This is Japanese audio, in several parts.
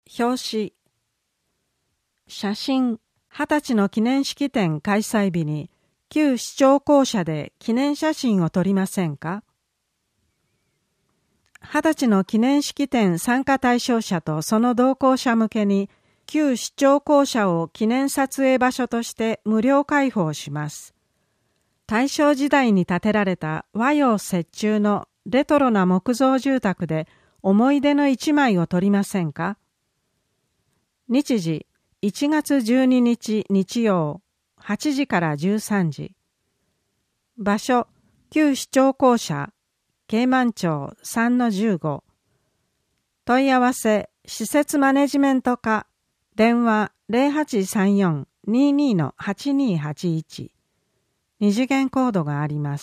表紙。写真。20歳の記念式典開催日に旧市長公舎で記念写真を撮りませんか。20歳の記念式典参加対象者とその同行者向けに旧市長公舎を記念撮影場所として無料開放します。大正時代に建てられた和洋折衷のレトロな木造住宅で思い出の一枚を撮りませんか。日時1月12日日曜8時から13時。場所旧市長公舎京満町 3-15。問い合わせ施設マネジメント課電話 0834-22-8281。二次元コードがあります。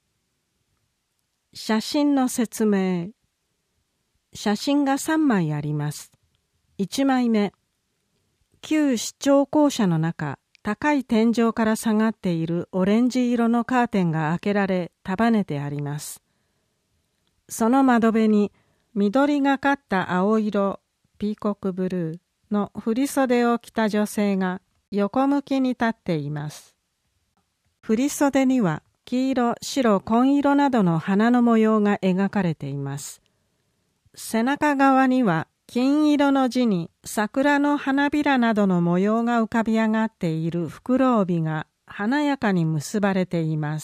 写真の説明。写真が3枚あります。1枚目。旧市長公舎の中、高い天井から下がっているオレンジ色のカーテンが開けられ束ねてあります。その窓辺に緑がかった青色ピーコックブルーの振袖を着た女性が横向きに立っています。振袖には黄色、白、紺色などの花の模様が描かれています。背中側には金色の地に桜の花びらなどの模様が浮かび上がっている袋帯が華やかに結ばれています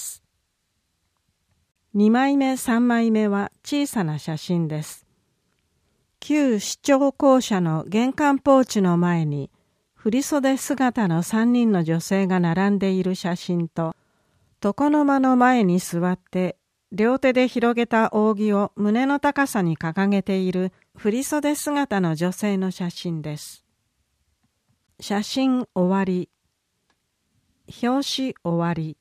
。2枚目、3枚目は小さな写真です。旧市長公舎の玄関ポーチの前に振袖姿の3人の女性が並んでいる写真と、床の間の前に座って両手で広げた扇を胸の高さに掲げている振袖姿の女性の写真です。写真終わり。表紙終わり。